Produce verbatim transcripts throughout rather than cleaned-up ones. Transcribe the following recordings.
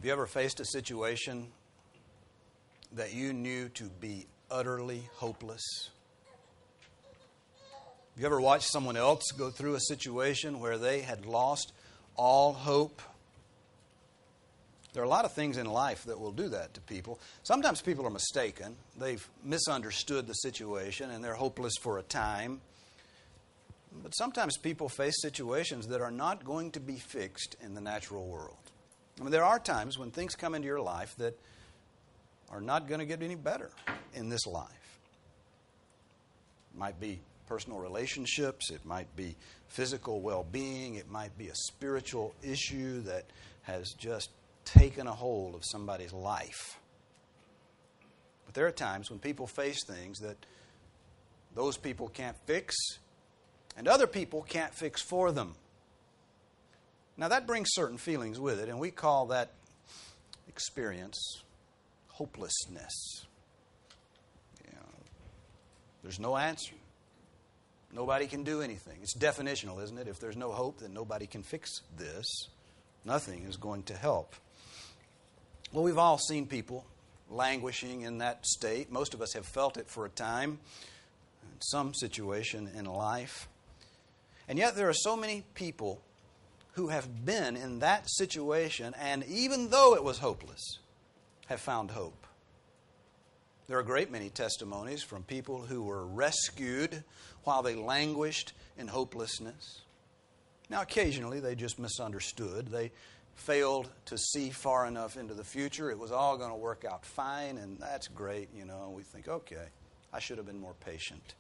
Have you ever faced a situation that you knew to be utterly hopeless? Have you ever watched someone else go through a situation where they had lost all hope? There are a lot of things in life that will do that to people. Sometimes people are mistaken. They've misunderstood the situation and they're hopeless for a time. But sometimes people face situations that are not going to be fixed in the natural world. I mean, there are times when things come into your life that are not going to get any better in this life. It might be personal relationships. It might be physical well-being. It might be a spiritual issue that has just taken a hold of somebody's life. But there are times when people face things that those people can't fix and other people can't fix for them. Now that brings certain feelings with it, and we call that experience hopelessness. You know, there's no answer. Nobody can do anything. It's definitional, isn't it? If there's no hope, then nobody can fix this. Nothing is going to help. Well, we've all seen people languishing in that state. Most of us have felt it for a time in some situation in life. And yet there are so many people who have been in that situation, and even though it was hopeless, have found hope. There are a great many testimonies from people who were rescued while they languished in hopelessness. Now, occasionally they just misunderstood. They failed to see far enough into the future. It was all going to work out fine, and that's great, you know. We think, okay, I should have been more patient.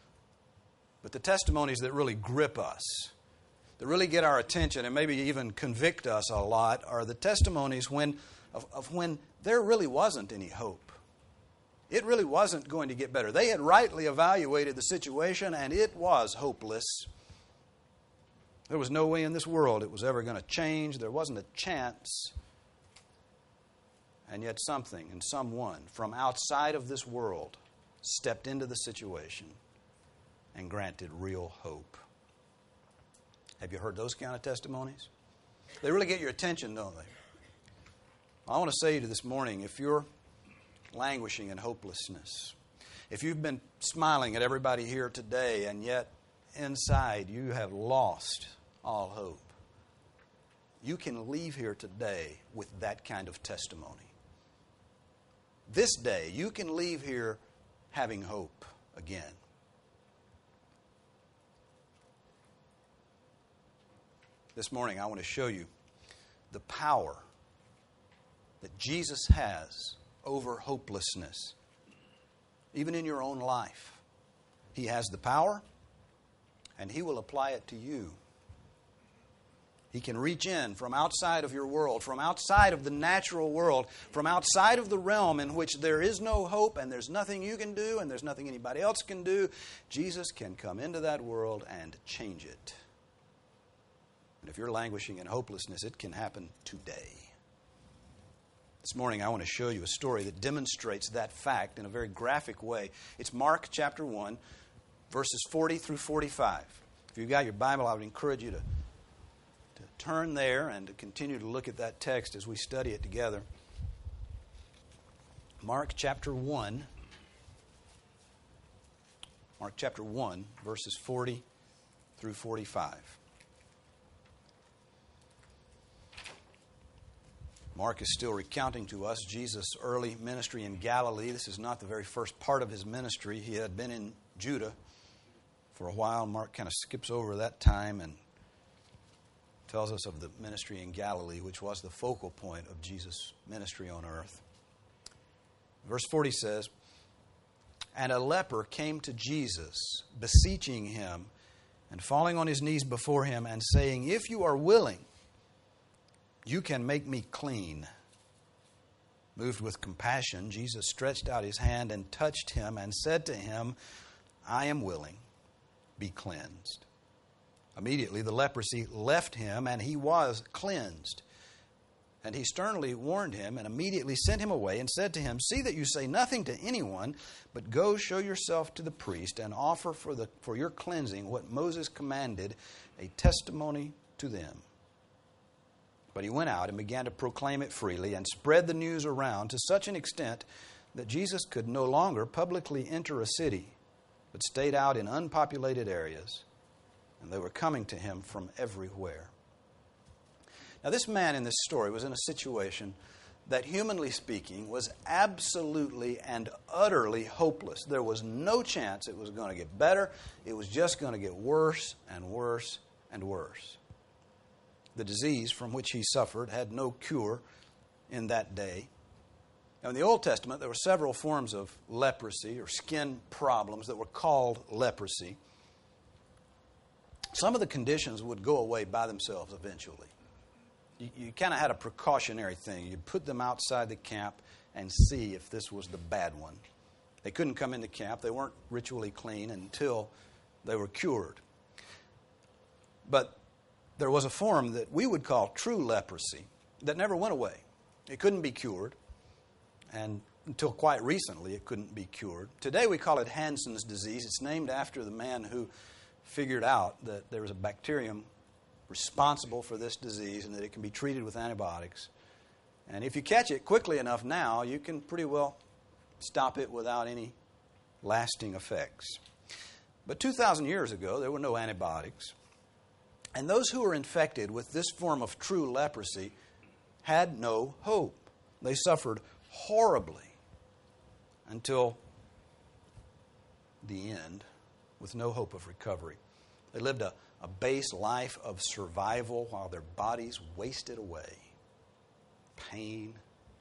But the testimonies that really grip us, that really get our attention and maybe even convict us a lot, are the testimonies when of, of when there really wasn't any hope. It really wasn't going to get better. They had rightly evaluated the situation, and it was hopeless. There was no way in this world it was ever going to change. There wasn't a chance. And yet something and someone from outside of this world stepped into the situation and granted real hope. Have you heard those kind of testimonies? They really get your attention, don't they? I want to say to you this morning, if you're languishing in hopelessness, if you've been smiling at everybody here today and yet inside you have lost all hope, you can leave here today with that kind of testimony. This day, you can leave here having hope again. This morning, I want to show you the power that Jesus has over hopelessness, even in your own life. He has the power, and He will apply it to you. He can reach in from outside of your world, from outside of the natural world, from outside of the realm in which there is no hope and there's nothing you can do and there's nothing anybody else can do. Jesus can come into that world and change it. And if you're languishing in hopelessness, it can happen today. This morning I want to show you a story that demonstrates that fact in a very graphic way. It's Mark chapter one, verses forty through forty-five. If you've got your Bible, I would encourage you to, to turn there and to continue to look at that text as we study it together. Mark chapter one. Mark chapter one, verses forty through forty-five. Mark is still recounting to us Jesus' early ministry in Galilee. This is not the very first part of his ministry. He had been in Judah for a while. Mark kind of skips over that time and tells us of the ministry in Galilee, which was the focal point of Jesus' ministry on earth. Verse forty says, "And a leper came to Jesus, beseeching him, and falling on his knees before him, and saying, 'If you are willing, you can make me clean.' Moved with compassion, Jesus stretched out his hand and touched him and said to him, 'I am willing, be cleansed.' Immediately the leprosy left him and he was cleansed. And he sternly warned him and immediately sent him away and said to him, 'See that you say nothing to anyone, but go show yourself to the priest and offer for the for your cleansing what Moses commanded, a testimony to them.' But he went out and began to proclaim it freely and spread the news around to such an extent that Jesus could no longer publicly enter a city, but stayed out in unpopulated areas, and they were coming to him from everywhere. Now, this man in this story was in a situation that, humanly speaking, was absolutely and utterly hopeless. There was no chance it was going to get better. It was just going to get worse and worse and worse. The disease from which he suffered had no cure in that day. Now, in the Old Testament, there were several forms of leprosy or skin problems that were called leprosy. Some of the conditions would go away by themselves eventually. You, you kind of had a precautionary thing. You'd put them outside the camp and see if this was the bad one. They couldn't come into camp. They weren't ritually clean until they were cured. But there was a form that we would call true leprosy that never went away. It couldn't be cured. And until quite recently, it couldn't be cured. Today, we call it Hansen's disease. It's named after the man who figured out that there was a bacterium responsible for this disease and that it can be treated with antibiotics. And if you catch it quickly enough now, you can pretty well stop it without any lasting effects. But two thousand years ago, there were no antibiotics. And those who were infected with this form of true leprosy had no hope. They suffered horribly until the end with no hope of recovery. They lived a, a base life of survival while their bodies wasted away. Pain,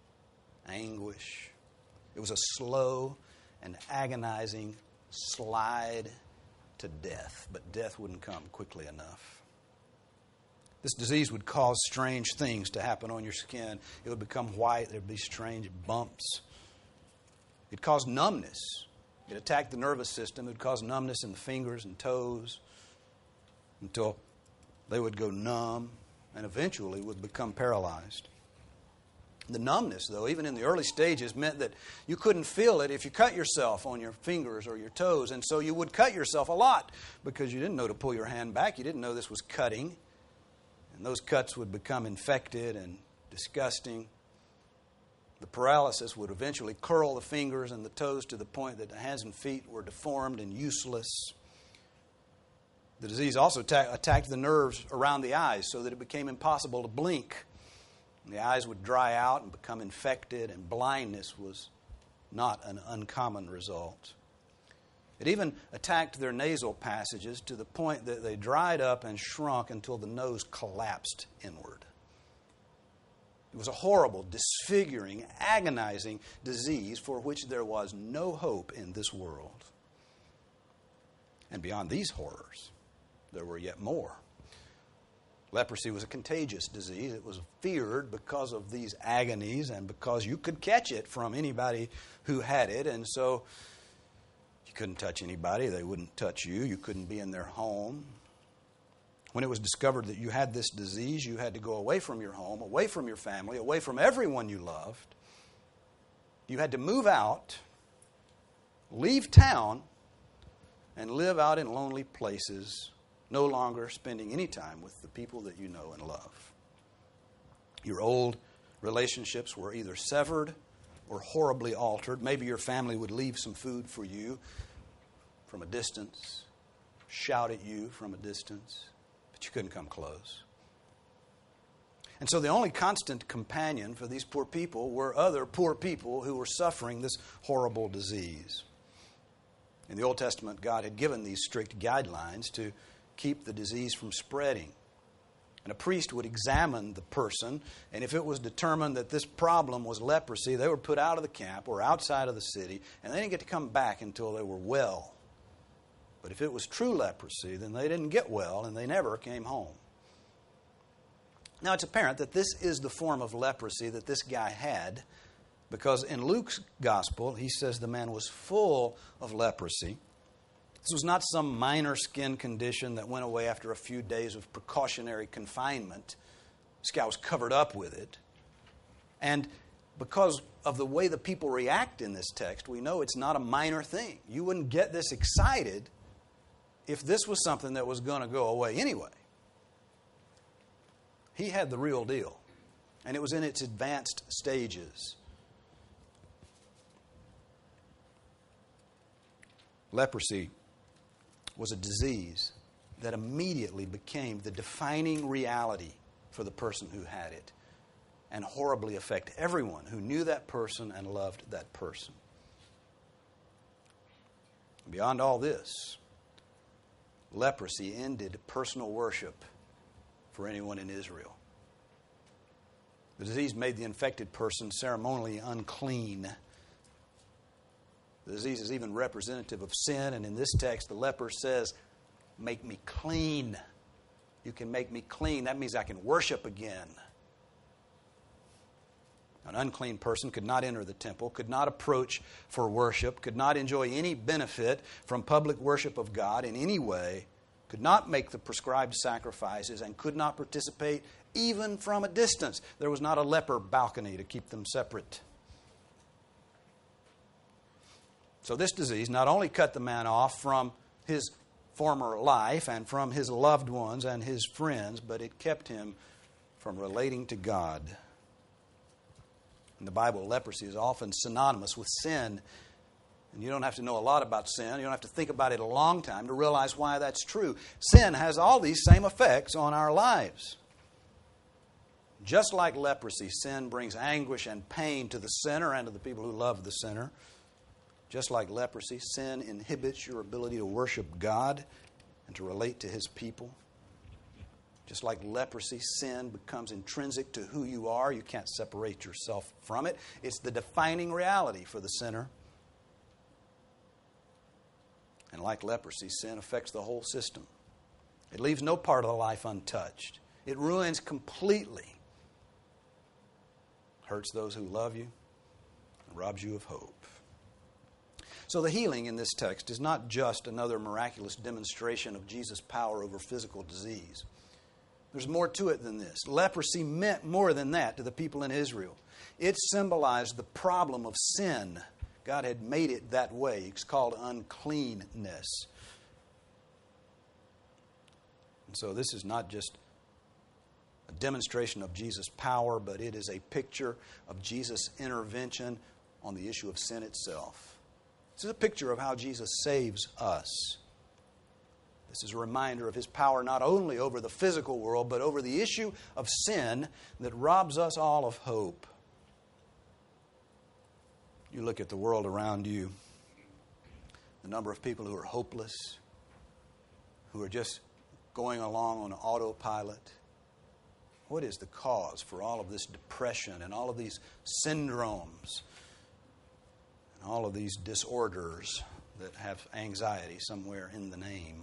anguish. It was a slow and agonizing slide to death, but death wouldn't come quickly enough. This disease would cause strange things to happen on your skin. It would become white. There would be strange bumps. It caused numbness. It attacked the nervous system. It would cause numbness in the fingers and toes until they would go numb and eventually would become paralyzed. The numbness, though, even in the early stages, meant that you couldn't feel it if you cut yourself on your fingers or your toes. And so you would cut yourself a lot because you didn't know to pull your hand back. You didn't know this was cutting. And those cuts would become infected and disgusting. The paralysis would eventually curl the fingers and the toes to the point that the hands and feet were deformed and useless. The disease also ta- attacked the nerves around the eyes so that it became impossible to blink. And the eyes would dry out and become infected, and blindness was not an uncommon result. It even attacked their nasal passages to the point that they dried up and shrunk until the nose collapsed inward. It was a horrible, disfiguring, agonizing disease for which there was no hope in this world. And beyond these horrors, there were yet more. Leprosy was a contagious disease. It was feared because of these agonies and because you could catch it from anybody who had it. And so you couldn't touch anybody. They wouldn't touch you. You couldn't be in their home. When it was discovered that you had this disease, you had to go away from your home, away from your family, away from everyone you loved. You had to move out, leave town, and live out in lonely places, no longer spending any time with the people that you know and love. Your old relationships were either severed or horribly altered. Maybe your family would leave some food for you from a distance, shout at you from a distance, but you couldn't come close. And so the only constant companion for these poor people were other poor people who were suffering this horrible disease. In the Old Testament, God had given these strict guidelines to keep the disease from spreading. And a priest would examine the person, and if it was determined that this problem was leprosy, they were put out of the camp or outside of the city, and they didn't get to come back until they were well. But if it was true leprosy, then they didn't get well, and they never came home. Now, it's apparent that this is the form of leprosy that this guy had, because in Luke's gospel, he says the man was full of leprosy. This was not some minor skin condition that went away after a few days of precautionary confinement. This guy was covered up with it. And because of the way the people react in this text, we know it's not a minor thing. You wouldn't get this excited if this was something that was going to go away anyway. He had the real deal. and it was in its advanced stages. Leprosy was a disease that immediately became the defining reality for the person who had it, and horribly affect everyone who knew that person and loved that person. Beyond all this, leprosy ended personal worship for anyone in Israel. The disease made the infected person ceremonially unclean. The disease is even representative of sin, and in this text, the leper says, "Make me clean. You can make me clean. That means I can worship again." An unclean person could not enter the temple, could not approach for worship, could not enjoy any benefit from public worship of God in any way, could not make the prescribed sacrifices, and could not participate even from a distance. There was not a leper balcony to keep them separate. So this disease not only cut the man off from his former life and from his loved ones and his friends, but it kept him from relating to God. In the Bible, leprosy is often synonymous with sin. And you don't have to know a lot about sin. You don't have to think about it a long time to realize why that's true. Sin has all these same effects on our lives. Just like leprosy, sin brings anguish and pain to the sinner and to the people who love the sinner. Just like leprosy, sin inhibits your ability to worship God and to relate to His people. Just like leprosy, sin becomes intrinsic to who you are. You can't separate yourself from it. It's the defining reality for the sinner. And like leprosy, sin affects the whole system. It leaves no part of the life untouched. It ruins completely. Hurts those who love you and robs you of hope. So the healing in this text is not just another miraculous demonstration of Jesus' power over physical disease. There's more to it than this. Leprosy meant more than that to the people in Israel. It symbolized the problem of sin. God had made it that way. It's called uncleanness. And so this is not just a demonstration of Jesus' power, but it is a picture of Jesus' intervention on the issue of sin itself. This is a picture of how Jesus saves us. This is a reminder of His power not only over the physical world, but over the issue of sin that robs us all of hope. You look at the world around you, the number of people who are hopeless, who are just going along on autopilot. What is the cause for all of this depression and all of these syndromes and all of these disorders that have anxiety somewhere in the name?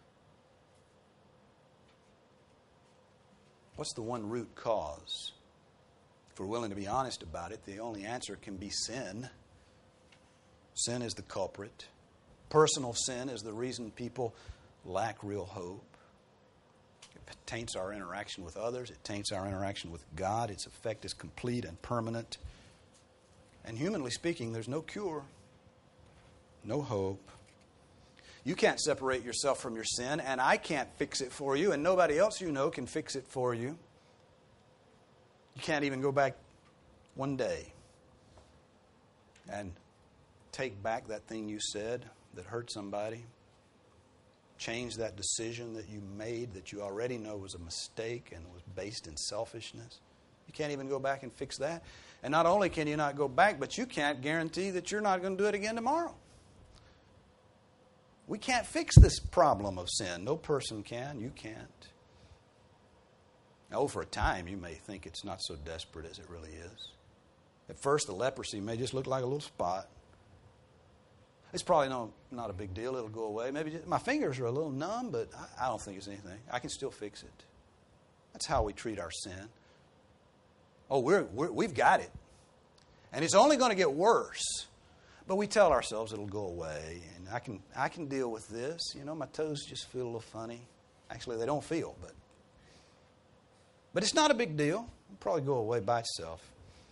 What's the one root cause? If we're willing to be honest about it, the only answer can be sin. Sin is the culprit. Personal sin is the reason people lack real hope. It taints our interaction with others. It taints our interaction with God. Its effect is complete and permanent. And humanly speaking, there's no cure, no hope. You can't separate yourself from your sin, and I can't fix it for you, and nobody else you know can fix it for you. You can't even go back one day and take back that thing you said that hurt somebody. Change that decision that you made that you already know was a mistake and was based in selfishness. You can't even go back and fix that. And not only can you not go back, but you can't guarantee that you're not going to do it again tomorrow. We can't fix this problem of sin. No person can. You can't. Now, for a time, you may think it's not so desperate as it really is. At first, the leprosy may just look like a little spot. It's probably no, not a big deal. It'll go away. Maybe just, my fingers are a little numb, but I, I don't think it's anything. I can still fix it. That's how we treat our sin. Oh, we're, we're, we've got it. And it's only going to get worse. But we tell ourselves it'll go away, and I can I can deal with this. You know, my toes just feel a little funny. Actually, they don't feel, but but it's not a big deal. It'll probably go away by itself.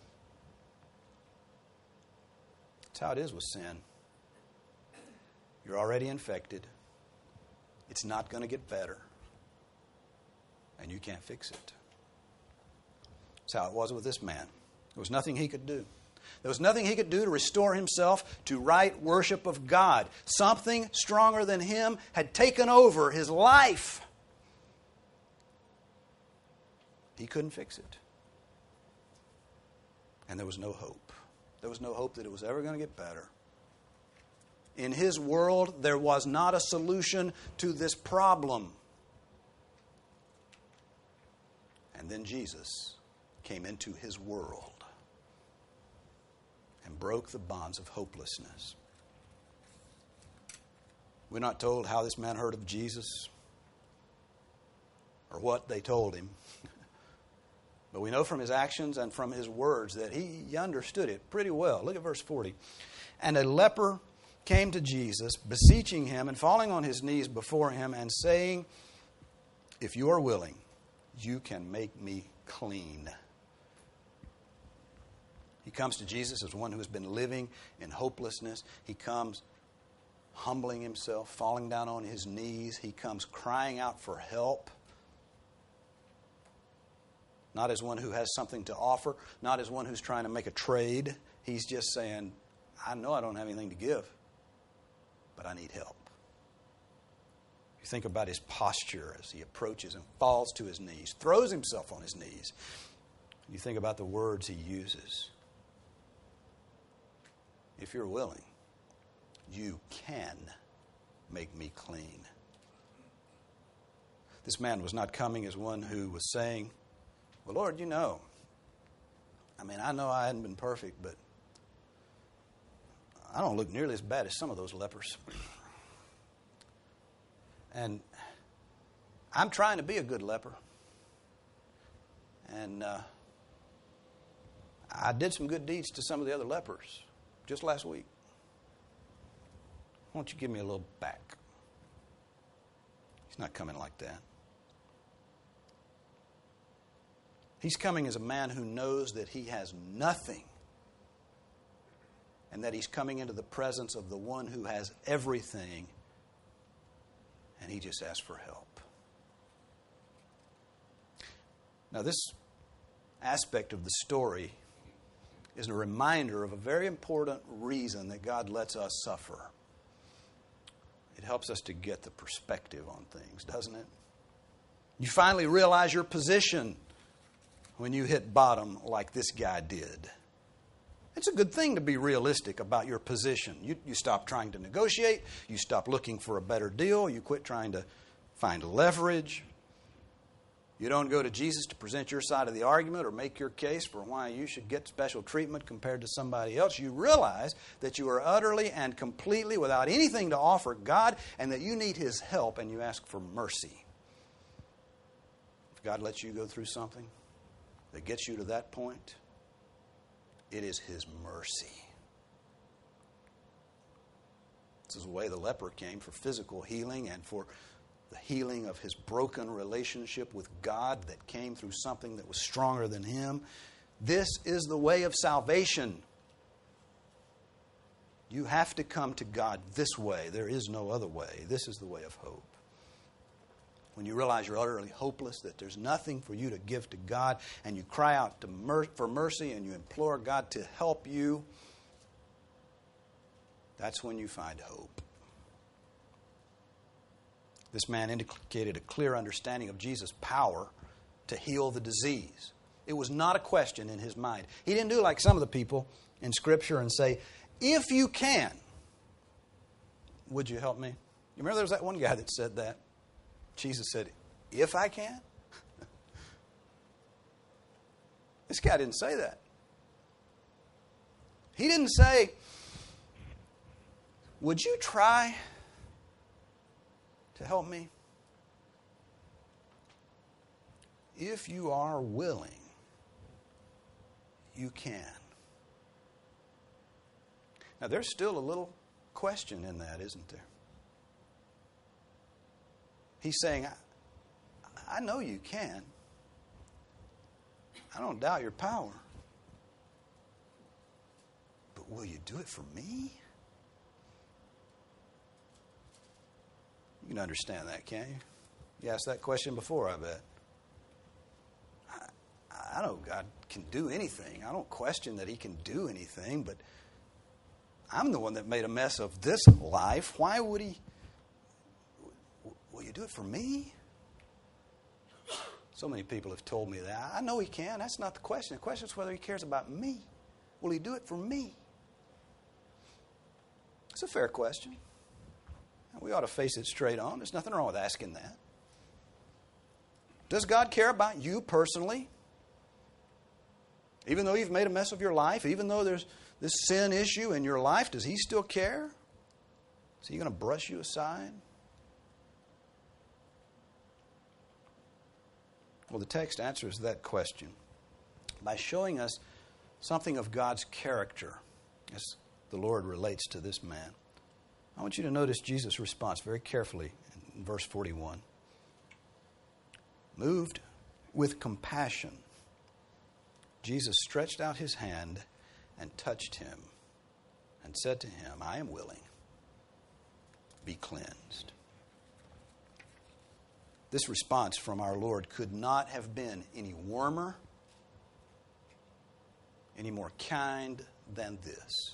That's how it is with sin. You're already infected. It's not going to get better, and you can't fix it. That's how it was with this man. There was nothing he could do. There was nothing he could do to restore himself to right worship of God. Something stronger than him had taken over his life. He couldn't fix it. And there was no hope. There was no hope that it was ever going to get better. In his world, there was not a solution to this problem. And then Jesus came into his world and broke the bonds of hopelessness. We're not told how this man heard of Jesus or what they told him. But we know from his actions and from his words that he understood it pretty well. Look at verse forty. And a leper came to Jesus, beseeching him and falling on his knees before him and saying, if you are willing, you can make me clean. He comes to Jesus as one who has been living in hopelessness. He comes humbling himself, falling down on his knees. He comes crying out for help. Not as one who has something to offer, not as one who's trying to make a trade. He's just saying, I know I don't have anything to give, but I need help. You think about his posture as he approaches and falls to his knees, throws himself on his knees. You think about the words he uses. If you're willing, you can make me clean. This man was not coming as one who was saying, well, Lord, you know, I mean, I know I hadn't been perfect, but I don't look nearly as bad as some of those lepers. And I'm trying to be a good leper. And uh, I did some good deeds to some of the other lepers just last week. Why don't you give me a little back? He's not coming like that. He's coming as a man who knows that he has nothing and that he's coming into the presence of the one who has everything, and he just asks for help. Now, this aspect of the story is a reminder of a very important reason that God lets us suffer. It helps us to get the perspective on things, doesn't it? You finally realize your position when you hit bottom like this guy did. It's a good thing to be realistic about your position. You, you stop trying to negotiate. You stop looking for a better deal. You quit trying to find leverage. You don't go to Jesus to present your side of the argument or make your case for why you should get special treatment compared to somebody else. You realize that you are utterly and completely without anything to offer God and that you need His help, and you ask for mercy. If God lets you go through something that gets you to that point, it is His mercy. This is the way the leper came for physical healing and for the healing of his broken relationship with God that came through something that was stronger than him. This is the way of salvation. You have to come to God this way. There is no other way. This is the way of hope. When you realize you're utterly hopeless, that there's nothing for you to give to God, and you cry out to mer- for mercy and you implore God to help you, that's when you find hope. This man indicated a clear understanding of Jesus' power to heal the disease. It was not a question in his mind. He didn't do like some of the people in Scripture and say, if you can, would you help me? You remember there was that one guy that said that? Jesus said, if I can? This guy didn't say that. He didn't say, would you try to help me? If you are willing, you can. Now, there's still a little question in that, isn't there? He's saying, I, I know you can. I don't doubt your power. But will you do it for me? You can understand that, can't you? You asked that question before, I bet. I, I know God can do anything. I don't question that He can do anything, but I'm the one that made a mess of this life. Why would He? Will you do it for me? So many people have told me that. I know He can. That's not the question. The question is whether He cares about me. Will He do it for me? It's a fair question. We ought to face it straight on. There's nothing wrong with asking that. Does God care about you personally? Even though you've made a mess of your life, even though there's this sin issue in your life, does He still care? Is He going to brush you aside? Well, the text answers that question by showing us something of God's character as the Lord relates to this man. I want you to notice Jesus' response very carefully in verse forty-one. Moved with compassion, Jesus stretched out His hand and touched him and said to him, I am willing. Be cleansed. This response from our Lord could not have been any warmer, any more kind than this.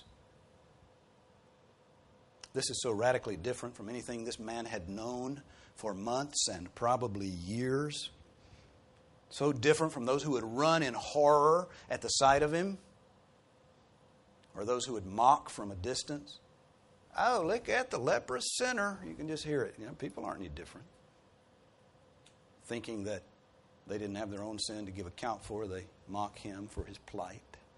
This is so radically different from anything this man had known for months and probably years. So different from those who would run in horror at the sight of him, or those who would mock from a distance. Oh, look at the leprous sinner. You can just hear it. You know, people aren't any different. Thinking that they didn't have their own sin to give account for, they mock him for his plight.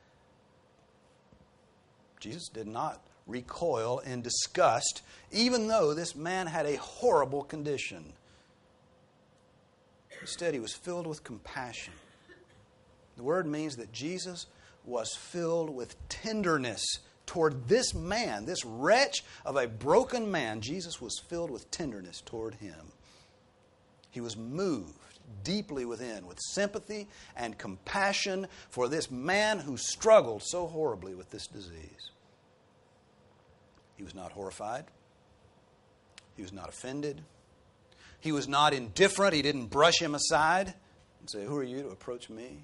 Jesus did not recoil in disgust, even though this man had a horrible condition. Instead, he was filled with compassion. The word means that Jesus was filled with tenderness toward this man, this wretch of a broken man. Jesus was filled with tenderness toward him. He was moved deeply within with sympathy and compassion for this man who struggled so horribly with this disease. He was not horrified. He was not offended. He was not indifferent. He didn't brush him aside and say, who are you to approach me?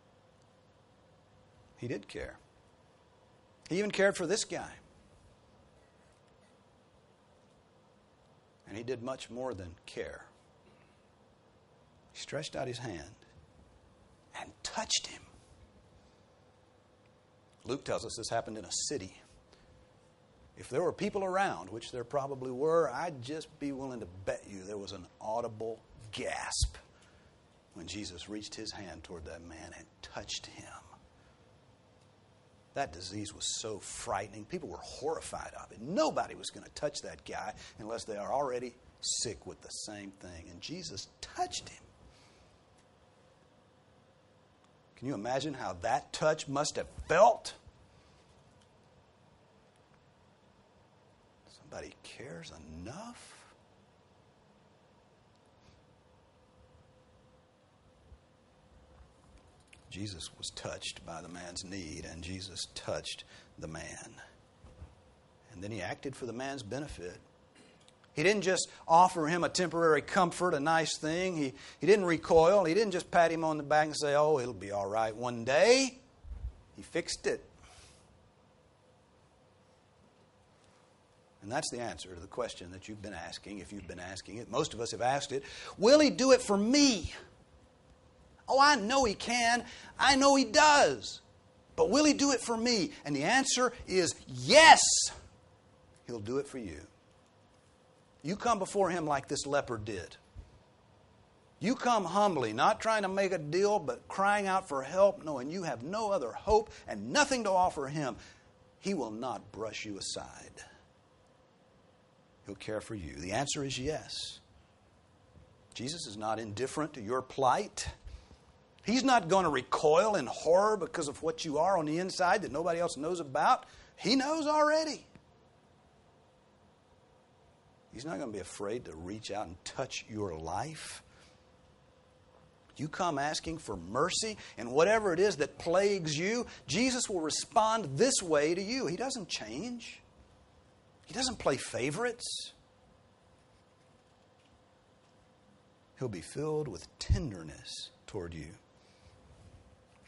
He did care. He even cared for this guy. And he did much more than care. He stretched out his hand and touched him. Luke tells us this happened in a city. If there were people around, which there probably were, I'd just be willing to bet you there was an audible gasp when Jesus reached his hand toward that man and touched him. That disease was so frightening. People were horrified of it. Nobody was going to touch that guy unless they are already sick with the same thing. And Jesus touched him. Can you imagine how that touch must have felt? Somebody cares enough? Jesus was touched by the man's need, and Jesus touched the man. And then he acted for the man's benefit. He didn't just offer him a temporary comfort, a nice thing. He, he didn't recoil. He didn't just pat him on the back and say, oh, it'll be all right one day. He fixed it. And that's the answer to the question that you've been asking, if you've been asking it. Most of us have asked it. Will he do it for me? Oh, I know he can. I know he does. But will he do it for me? And the answer is yes. He'll do it for you. You come before him like this leper did. You come humbly, not trying to make a deal, but crying out for help, knowing you have no other hope and nothing to offer him. He will not brush you aside. He'll care for you. The answer is yes. Jesus is not indifferent to your plight. He's not going to recoil in horror because of what you are on the inside that nobody else knows about. He knows already. He's not going to be afraid to reach out and touch your life. You come asking for mercy, and whatever it is that plagues you, Jesus will respond this way to you. He doesn't change. He doesn't play favorites. He'll be filled with tenderness toward you.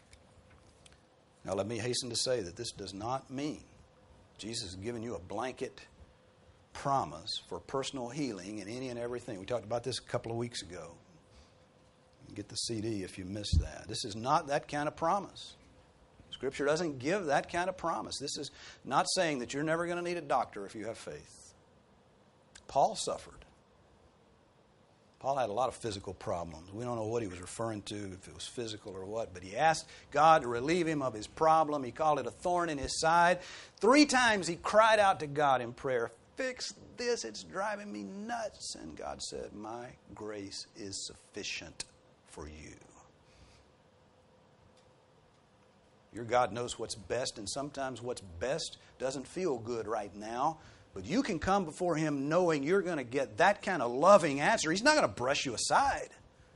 Now let me hasten to say that this does not mean Jesus has given you a blanket promise for personal healing in any and everything. We talked about this a couple of weeks ago. You can get the C D if you missed that. This is not that kind of promise. Scripture doesn't give that kind of promise. This is not saying that you're never going to need a doctor if you have faith. Paul suffered. Paul had a lot of physical problems. We don't know what he was referring to, if it was physical or what, but he asked God to relieve him of his problem. He called it a thorn in his side. Three times he cried out to God in prayer, "Fix this, it's driving me nuts." And God said, "My grace is sufficient for you." Your God knows what's best, and sometimes what's best doesn't feel good right now. But you can come before Him knowing you're going to get that kind of loving answer. He's not going to brush you aside.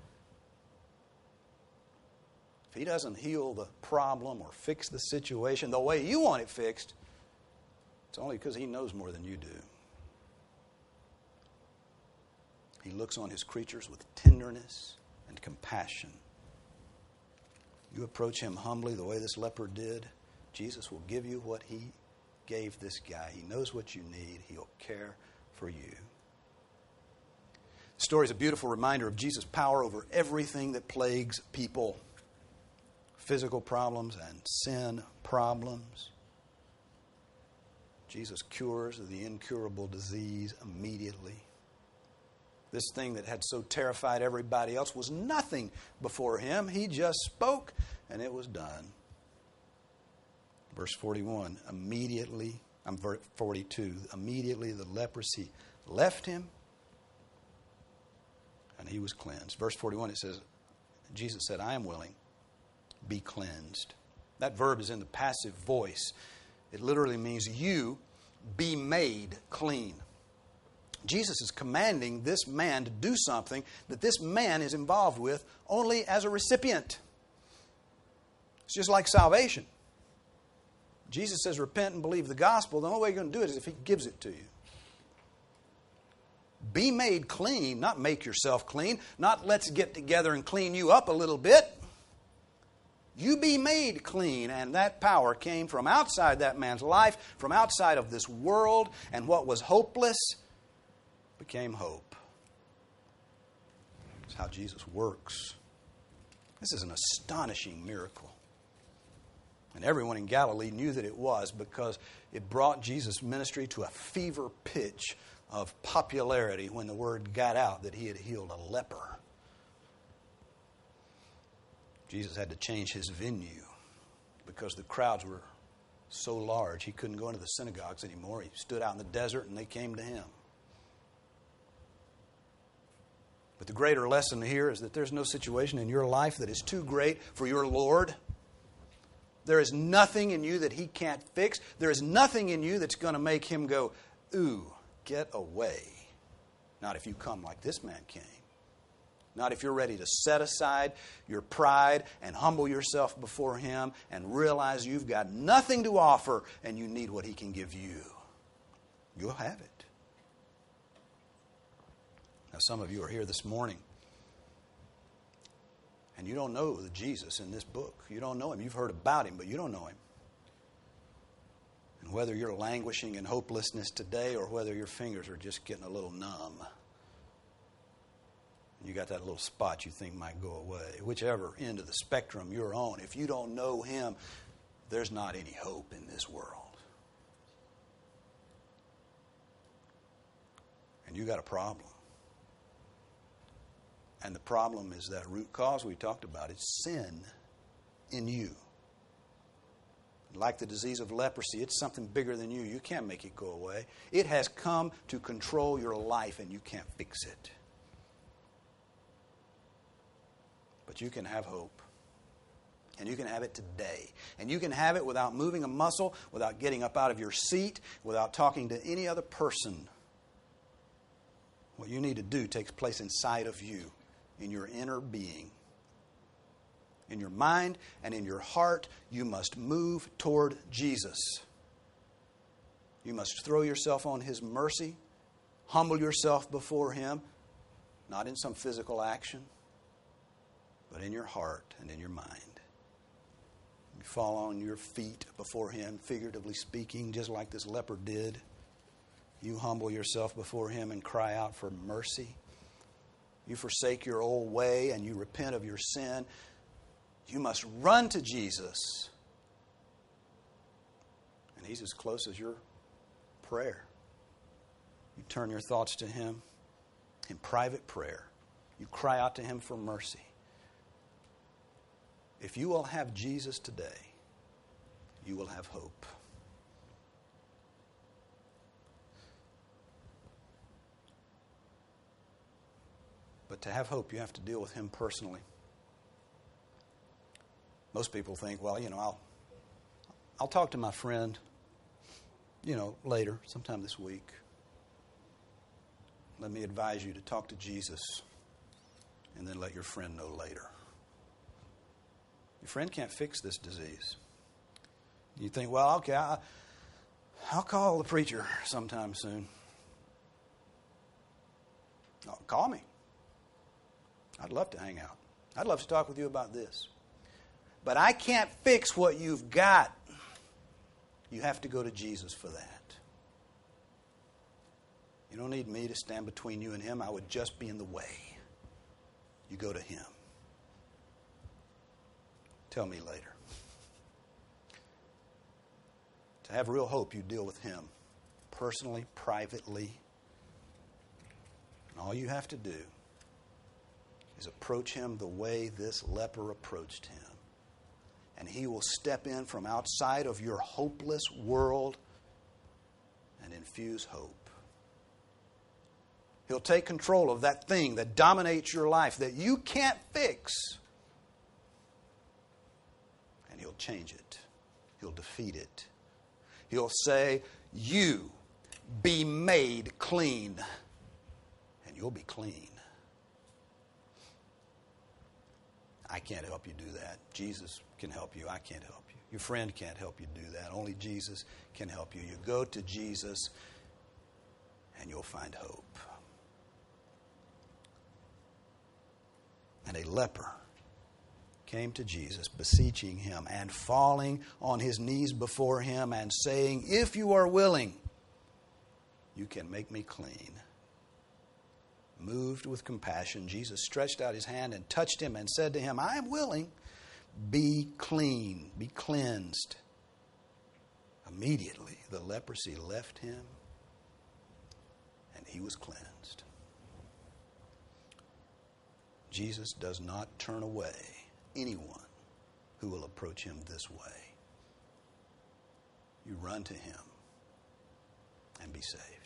If He doesn't heal the problem or fix the situation the way you want it fixed, it's only because He knows more than you do. He looks on His creatures with tenderness and compassion. You approach Him humbly the way this leper did, Jesus will give you what He gave this guy. He knows what you need. He'll care for you. The story is a beautiful reminder of Jesus' power over everything that plagues people. Physical problems and sin problems. Jesus cures the incurable disease immediately. This thing that had so terrified everybody else was nothing before Him. He just spoke and it was done. Verse forty-one, immediately, I'm forty-two, immediately the leprosy left him and he was cleansed. Verse forty-one, it says, Jesus said, "I am willing, be cleansed." That verb is in the passive voice. It literally means you be made clean. Jesus is commanding this man to do something that this man is involved with only as a recipient. It's just like salvation. Jesus says, repent and believe the gospel. The only way you're going to do it is if He gives it to you. Be made clean, not make yourself clean, not let's get together and clean you up a little bit. You be made clean, and that power came from outside that man's life, from outside of this world, and what was hopeless became hope. That's how Jesus works. This is an astonishing miracle. And everyone in Galilee knew that it was because it brought Jesus' ministry to a fever pitch of popularity when the word got out that He had healed a leper. Jesus had to change His venue because the crowds were so large He couldn't go into the synagogues anymore. He stood out in the desert and they came to Him. But the greater lesson here is that there's no situation in your life that is too great for your Lord. There is nothing in you that He can't fix. There is nothing in you that's going to make Him go, ooh, get away. Not if you come like this man came. Not if you're ready to set aside your pride and humble yourself before Him and realize you've got nothing to offer and you need what He can give you. You'll have it. Now, some of you are here this morning and you don't know the Jesus in this book. You don't know Him. You've heard about Him, but you don't know Him. And whether you're languishing in hopelessness today or whether your fingers are just getting a little numb, you got that little spot you think might go away. Whichever end of the spectrum you're on, if you don't know Him, there's not any hope in this world. And you got a problem. And the problem is that root cause we talked about. It's sin in you. Like the disease of leprosy, it's something bigger than you. You can't make it go away. It has come to control your life and you can't fix it. But you can have hope. And you can have it today. And you can have it without moving a muscle, without getting up out of your seat, without talking to any other person. What you need to do takes place inside of you, in your inner being. In your mind and in your heart, you must move toward Jesus. You must throw yourself on His mercy, humble yourself before Him, not in some physical action, but in your heart and in your mind. You fall on your feet before Him, figuratively speaking, just like this leper did. You humble yourself before Him and cry out for mercy. You forsake your old way and you repent of your sin. You must run to Jesus. And He's as close as your prayer. You turn your thoughts to Him in private prayer. You cry out to Him for mercy. If you will have Jesus today, you will have hope. But to have hope, you have to deal with Him personally. Most people think, well, you know, I'll I'll talk to my friend, you know, later, sometime this week. Let me advise you to talk to Jesus and then let your friend know later. Your friend can't fix this disease. You think, well, okay, I, I'll call the preacher sometime soon. Oh, call me. I'd love to hang out. I'd love to talk with you about this. But I can't fix what you've got. You have to go to Jesus for that. You don't need me to stand between you and Him. I would just be in the way. You go to Him. Tell me later. To have real hope, you deal with Him personally, privately. And all you have to do is approach Him the way this leper approached Him. And He will step in from outside of your hopeless world and infuse hope. He'll take control of that thing that dominates your life that you can't fix. And He'll change it. He'll defeat it. He'll say, you be made clean. And you'll be clean. I can't help you do that. Jesus can help you. I can't help you. Your friend can't help you do that. Only Jesus can help you. You go to Jesus and you'll find hope. And a leper came to Jesus, beseeching Him and falling on his knees before Him and saying, if you are willing, you can make me clean. Moved with compassion, Jesus stretched out His hand and touched him and said to him, I am willing, be clean, be cleansed. Immediately the leprosy left him and he was cleansed. Jesus does not turn away anyone who will approach Him this way. You run to Him and be saved.